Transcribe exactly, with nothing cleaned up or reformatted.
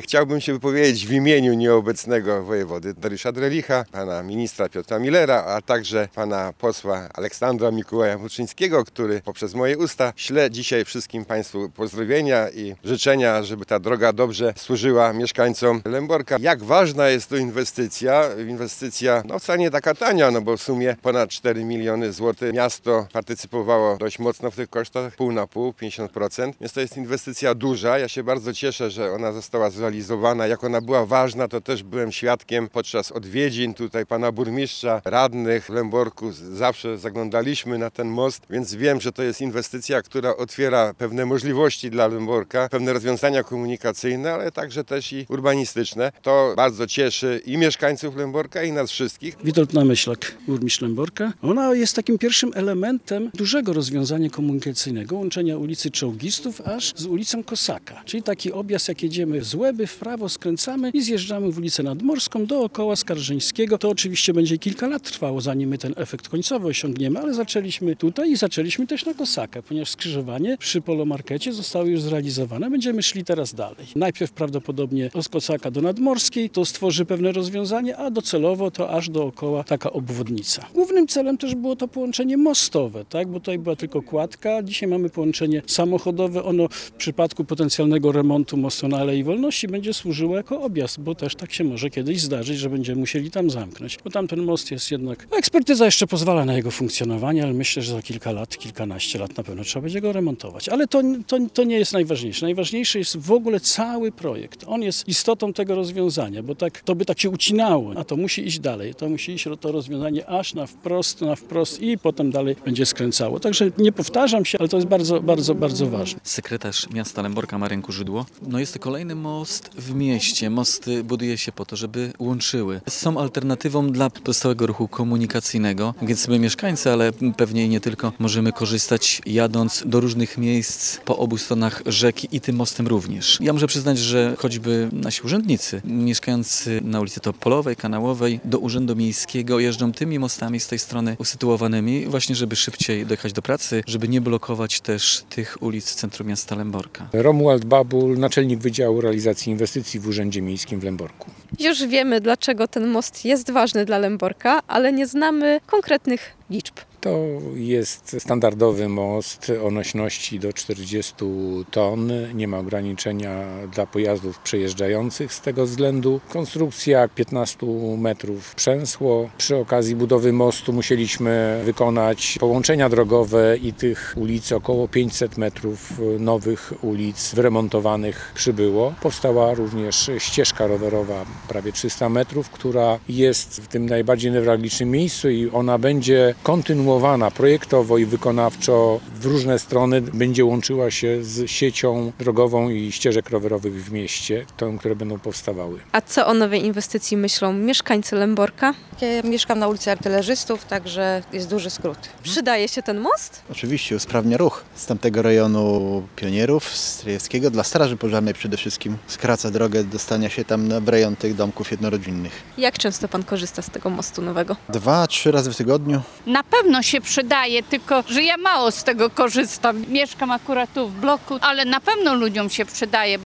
Chciałbym się wypowiedzieć w imieniu nieobecnego wojewody Dariusza Drelicha, pana ministra Piotra Millera, a także pana posła Aleksandra Mikołaja Muczyńskiego, który poprzez moje usta śle dzisiaj wszystkim państwu pozdrowienia i życzenia, żeby ta droga dobrze służyła mieszkańcom Lęborka. Jak ważna jest to inwestycja? Inwestycja no wcale nie taka tania, no bo w sumie ponad cztery miliony złotych. Miasto partycypowało dość mocno w tych kosztach, pół na pół, pięćdziesiąt procent. Więc to jest inwestycja duża. Ja się bardzo cieszę, że ona została zrealizowana. Jak ona była ważna, to też byłem świadkiem podczas odwiedzin tutaj pana burmistrza, radnych w Lęborku. Zawsze zaglądaliśmy na ten most, więc wiem, że to jest inwestycja, która otwiera pewne możliwości dla Lęborka, pewne rozwiązania komunikacyjne, ale także też i urbanistyczne. To bardzo cieszy i mieszkańców Lęborka, i nas wszystkich. Witold Namyślak, burmistrz Lęborka. Ona jest takim pierwszym elementem dużego rozwiązania komunikacyjnego, łączenia ulicy Czołgistów aż z ulicą Kosaka. Czyli taki objazd, jak jedziemy z Łeby, w prawo skręcamy i zjeżdżamy w ulicę Nadmorską dookoła Skarżyńskiego. To oczywiście będzie kilka lat trwało, zanim my ten efekt końcowy osiągniemy, ale zaczęliśmy tutaj i zaczęliśmy też na Kosakę, ponieważ skrzyżowanie przy Polomarkecie zostało już zrealizowane. Będziemy szli teraz dalej. Najpierw prawdopodobnie od Kosaka do Nadmorskiej, to stworzy pewne rozwiązanie, a docelowo to aż dookoła taka obwodnica. Głównym celem też było to połączenie mostowe, tak? Bo tutaj była tylko kładka, dzisiaj mamy połączenie samochodowe. Ono w przypadku potencjalnego remontu mostu na Alei Wolności będzie służyło jako objazd, bo też tak się może kiedyś zdarzyć, że będziemy musieli tam zamknąć. Bo tamten most jest jednak... Ekspertyza jeszcze pozwala na jego funkcjonowanie, ale myślę, że za kilka lat, kilkanaście lat na pewno trzeba będzie go remontować. Ale to, to, to nie jest najważniejsze. Najważniejszy jest w ogóle cały projekt. On jest istotą tego rozwiązania, bo tak, to by tak się ucinało, a to musi iść dalej. To musi iść to rozwiązanie aż na wprost, na wprost i potem dalej będzie skręcało. Także nie powtarzam się, ale to jest bardzo, bardzo, bardzo ważne. Sekretarz miasta Lęborka Marek Żydło. No jest to kolejny most w mieście. Mosty buduje się po to, żeby łączyły. Są alternatywą dla pozostałego ruchu komunikacyjnego, więc my mieszkańcy, ale pewnie i nie tylko, możemy korzystać jadąc do różnych miejsc po obu stronach rzeki i tym mostem również. Ja muszę przyznać, że choćby nasi urzędnicy mieszkający na ulicy Topolowej, Kanałowej do Urzędu Miejskiego jeżdżą tymi mostami z tej strony usytuowanymi właśnie, żeby szybciej dojechać do pracy, żeby nie blokować też tych ulic w centrum miasta Lęborka. Romuald Babul, naczelnik Wydziału Realizacji Inwestycji w Urzędzie Miejskim w Lęborku. Już wiemy, dlaczego ten most jest ważny dla Lęborka, ale nie znamy konkretnych liczb. To jest standardowy most o nośności do czterdziestu ton. Nie ma ograniczenia dla pojazdów przejeżdżających z tego względu. Konstrukcja piętnaście metrów przęsło. Przy okazji budowy mostu musieliśmy wykonać połączenia drogowe i tych ulic około pięćset metrów nowych ulic wyremontowanych przybyło. Powstała również ścieżka rowerowa prawie trzysta metrów, która jest w tym najbardziej newralgicznym miejscu i ona będzie kontynuowana projektowo i wykonawczo w różne strony, będzie łączyła się z siecią drogową i ścieżek rowerowych w mieście, tą, które będą powstawały. A co o nowej inwestycji myślą mieszkańcy Lęborka? Ja mieszkam na ulicy Artylerzystów, także jest duży skrót. Przydaje się ten most? Oczywiście usprawnia ruch z tamtego rejonu Pionierów, Stryjewskiego, dla straży pożarnej przede wszystkim. Skraca drogę dostania się tam w rejon tych domków jednorodzinnych. Jak często pan korzysta z tego mostu nowego? Dwa, trzy razy w tygodniu. Na pewno się przydaje, tylko że ja mało z tego korzystam. Mieszkam akurat tu w bloku, ale na pewno ludziom się przydaje.